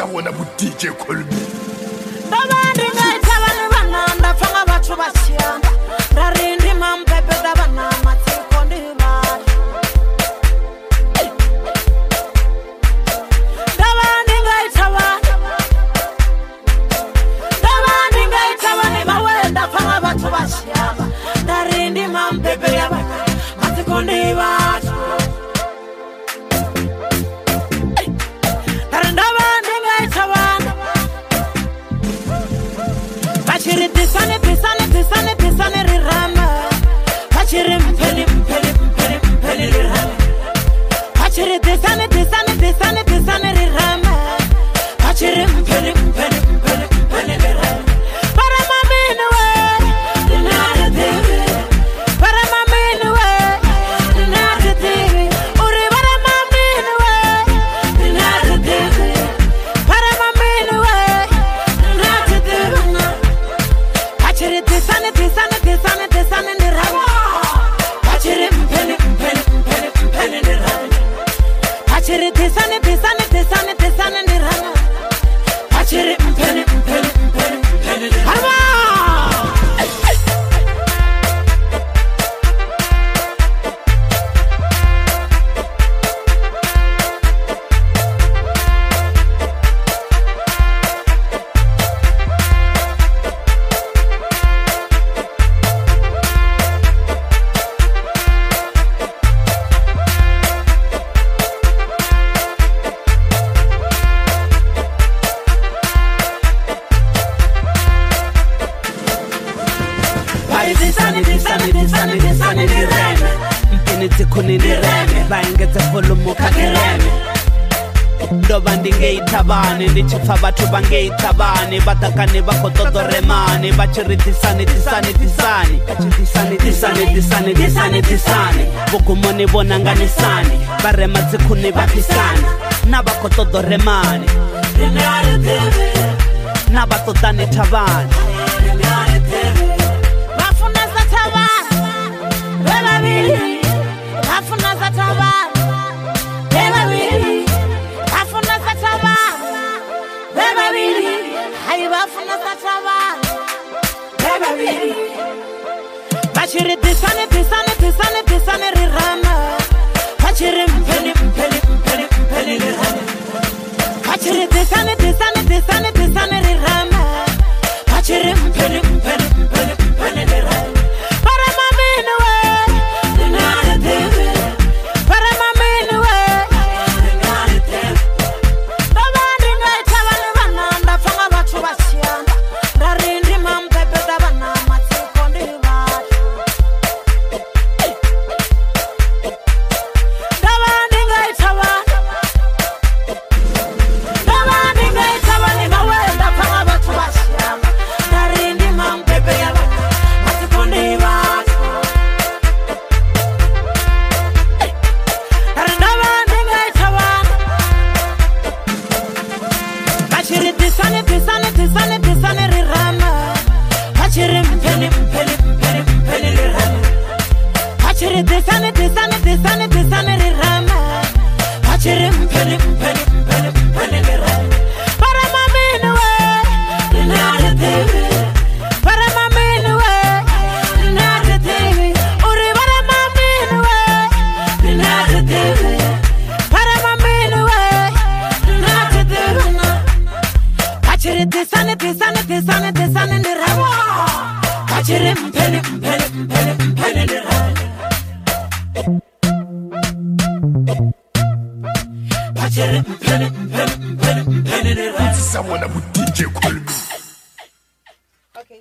bona bu DJ Colby. Dabandi ngai tabani bananda fanga bachu bashiyanga. Rarindi mampepe dabana matiko ndibali. Dabandi ngai tabani mawenda fanga bachu bashiyanga. Rarindi mampepe dabana matiko ndibali. Tisane rirama. Pachiri mpeli rirama. Pachiri tisane rirama. Pachiri mpeli rirama. Para maminu we, dinari tivi. Para maminu we, dinari tivi. Uri para maminu we, dinari tivi. Para maminu we, dinari tivi. Pachiri tisane nirama. Pachiri mpeli nirama. Pachiri tisane nirama. Pachiri mpeli nirama. Tisane nireme. Mpiniti kuni nireme. Baingete fulumu kakireme. Ndoba ndingei tabane. Ndichifa batu bangei tabane. Batakani bako toto remane. Bachiri tisane. Bukumoni bonangani sani. Barema zikuni bapisani. Nabako toto remane. Nabato dani tabane. Pachiri tisane rirama. Pachiri mpeli rirama. Pachiri tisane rirama. Pachiri mpeli rirama. Para maminu we, dinari tivi. Para maminu we, dinari tivi. Dabandi ngai tabani bananda fanga bachu bashiyanga. Rarindi mampepe dabana matiko ndibali. Dabandi ngai tabani mawenda fanga bachu bashiyanga. Rarindi mampepe dabana matiko ndibali. Pachiri tisane rirama. Pachiri mpeli rirama. Pachiri tisane rirama. Pachiri mpeli rirama. Para maminu we, dinari tivi. Para maminu we, dinari tivi. Uri para maminu we, dinari tivi. Para maminu we, dinari tivi. Pachiri tisane nirama. Pachiri mpeli nirama. Pachiri mpeli nirama. Someone bu DJ Colby.